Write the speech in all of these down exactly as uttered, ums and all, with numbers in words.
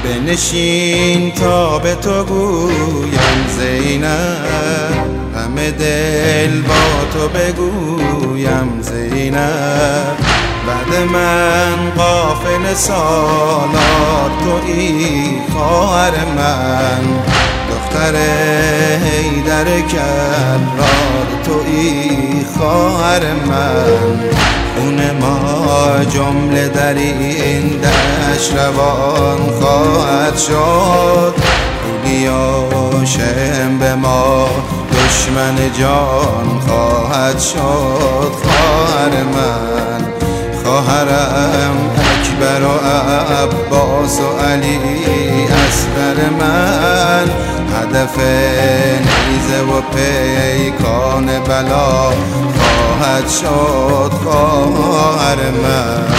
بنشین تا به تو گویم زینب، همه دل با تو بگویم زینب. بعد من قافله سالار تویی خواهر من، دختر حیدر کرار تویی خواهر من. خون ما جمله در این دشت روان خواهد شد، هاشم به ما دشمن جان خواهد شد. خواهر من، خواهرم اکبر و عباس و علی اصغر من، هدف نیزه و پیکان بلا خواهد شد. خواهر من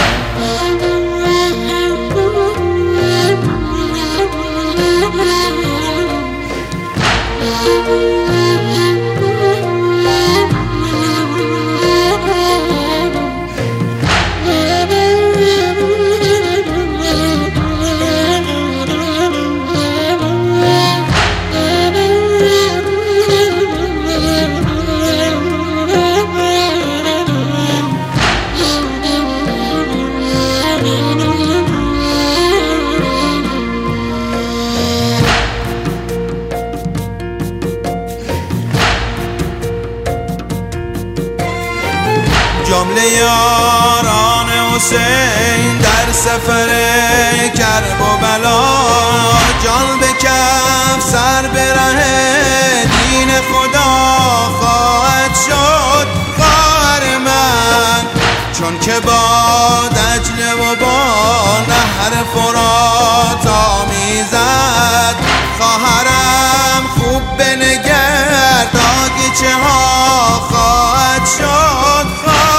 جمله یاران حسین در سفر کرب و بلا، جان به کف سر به ره دین خدا خواهد شد. خواهر من، چون که با دجله و با نهر فرات آمیزد، خواهرم خوب بنگر تا چه ها خواهد شد.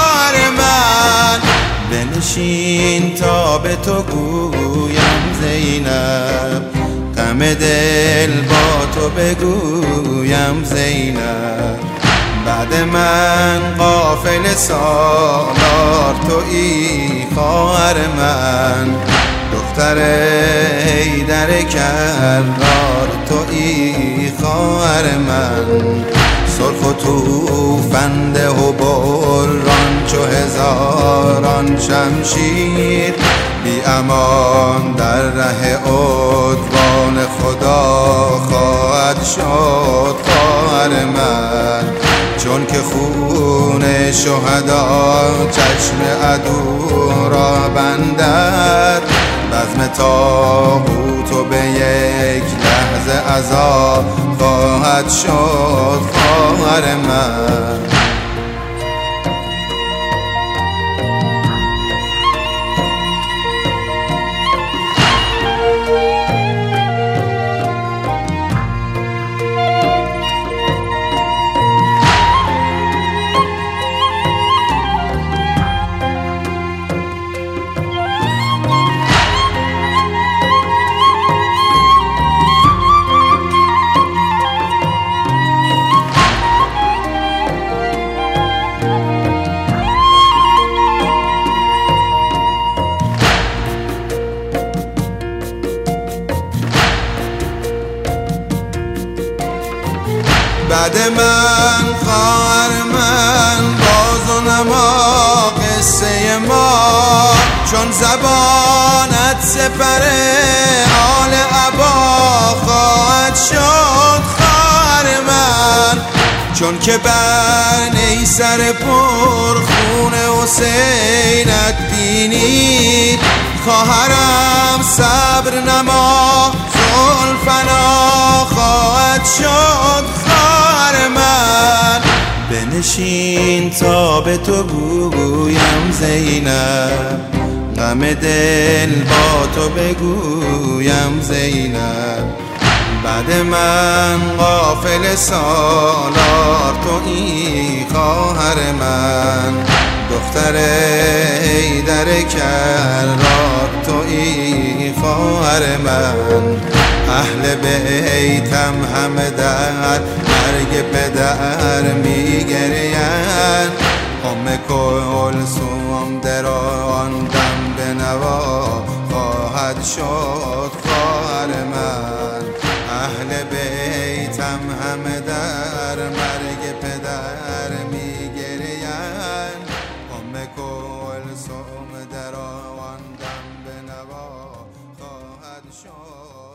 بنشین تا به تو گویم زینب، غم دل با تو بگویم زینب. بعد من قافله سالار تویی خواهر من، دختر حیدر کرار تویی خواهر من. سرخ و توفنده و بران چو هزاران شمشیر، بی امان در ره عدوان خدا خواهد شد. خواهر من، چون که خون شهدا چشم عدو را بندد، بزم طاغوت و به یک لحظه عذاب خواهد شد. خواهر من بعد من خواهر من، باز و نما قصه ما، چون زبانت سپر آل عبا خواهد شد. خواهر من، چون که بر نیسر پر خون حسینت بینی، خواهرم صبر نما زلفنا خواهد شد. من بنشین تا به تو گویم زینب، غم دل با تو بگویم زینب. بعد من قافله سالار تویی خواهر من، دختر حیدر کرار تویی خواهر من. اهل بیتم همه در مرگ پدر میگرین، ام کلثوم در آن دم به نوا خواهد شد. ما